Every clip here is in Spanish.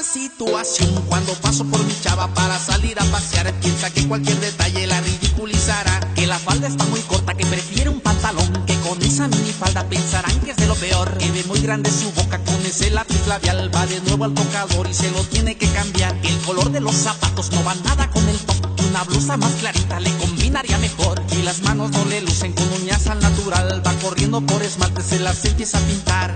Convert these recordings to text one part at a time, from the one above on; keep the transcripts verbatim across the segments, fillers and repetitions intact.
situación cuando paso por mi chava para salir a pasear. Piensa que cualquier detalle la ridiculizará, que la falda está muy corta, que prefiere un pantalón, que con esa minifalda pensarán que es de lo peor, que ve muy grande su boca con ese lápiz labial, va de nuevo al tocador y se lo tiene que cambiar, que el color de los zapatos no va nada con el top, una blusa más clarita le combinaría mejor, y las manos no le lucen con uñas al natural, va corriendo por esmalte, se las empieza a pintar.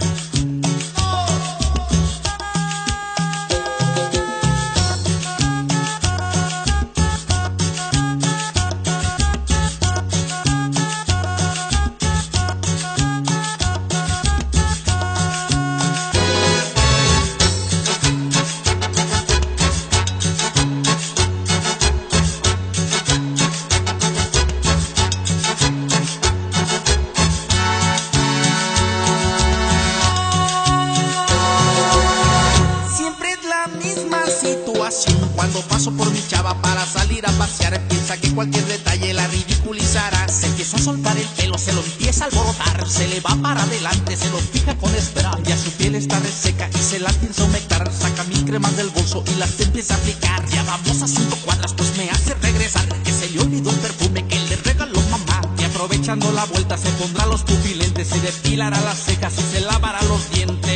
Cuando paso por mi chava para salir a pasear, piensa que cualquier detalle la ridiculizará, se empieza a soltar el pelo, se lo empieza a alborotar, se le va para adelante, se lo fija con spray, ya su piel está reseca y se la piensa humectar, saca mil cremas del bolso y las empieza a aplicar, ya vamos a cinco cuadras pues me hace regresar, que se le olvidó un perfume que le regaló mamá, y aprovechando la vuelta se pondrá los pupilentes, se depilará las cejas y se lavará los dientes.